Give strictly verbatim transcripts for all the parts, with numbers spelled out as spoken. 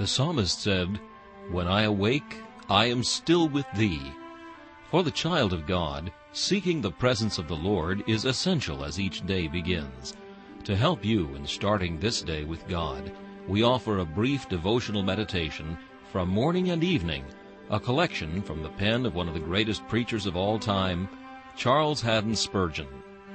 The psalmist said, "When I awake, I am still with thee." For the child of God, seeking the presence of the Lord is essential as each day begins. To help you in starting this day with God, we offer a brief devotional meditation from morning and evening, a collection from the pen of one of the greatest preachers of all time, Charles Haddon Spurgeon.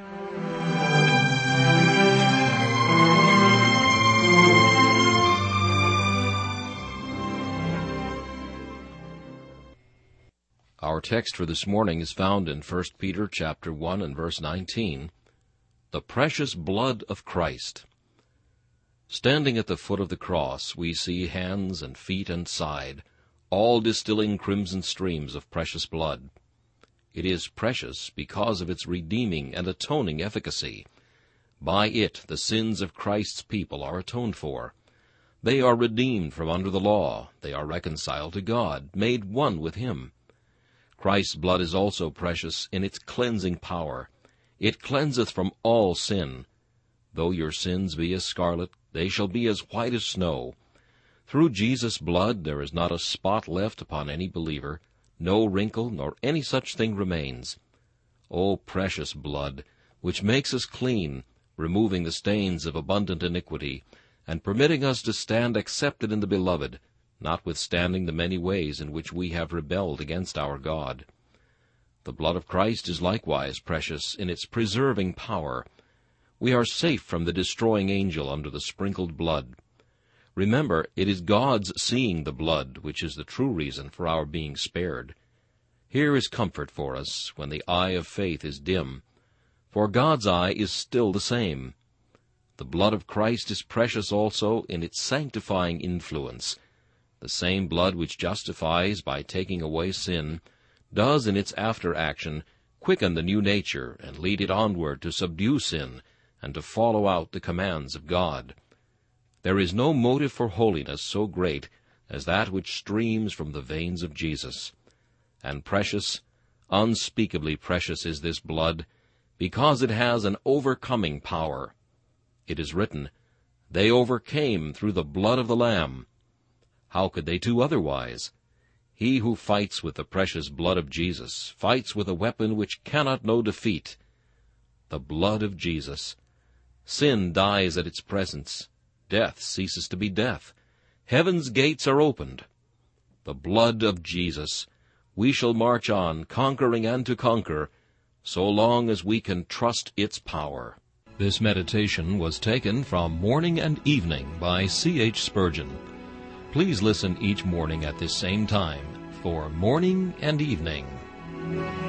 Our text for this morning is found in First Peter chapter one and verse nineteen, "The precious blood of Christ." Standing at the foot of the cross, we see hands and feet and side, all distilling crimson streams of precious blood. It is precious because of its redeeming and atoning efficacy. By it the sins of Christ's people are atoned for. They are redeemed from under the law. They are reconciled to God, made one with Him. Christ's blood is also precious in its cleansing power. It cleanseth from all sin. Though your sins be as scarlet, they shall be as white as snow. Through Jesus' blood there is not a spot left upon any believer, no wrinkle nor any such thing remains. O precious blood, which makes us clean, removing the stains of abundant iniquity, and permitting us to stand accepted in the Beloved, notwithstanding the many ways in which we have rebelled against our God. The blood of Christ is likewise precious in its preserving power. We are safe from the destroying angel under the sprinkled blood. Remember, it is God's seeing the blood which is the true reason for our being spared. Here is comfort for us when the eye of faith is dim, for God's eye is still the same. The blood of Christ is precious also in its sanctifying influence. The same blood which justifies by taking away sin does in its after action quicken the new nature and lead it onward to subdue sin and to follow out the commands of God. There is no motive for holiness so great as that which streams from the veins of Jesus. And precious, unspeakably precious is this blood, because it has an overcoming power. It is written, "They overcame through the blood of the Lamb." How could they do otherwise? He who fights with the precious blood of Jesus fights with a weapon which cannot know defeat, the blood of Jesus. Sin dies at its presence. Death ceases to be death. Heaven's gates are opened. The blood of Jesus. We shall march on, conquering and to conquer, so long as we can trust its power. This meditation was taken from Morning and Evening by C H Spurgeon. Please listen each morning at this same time for Morning and Evening.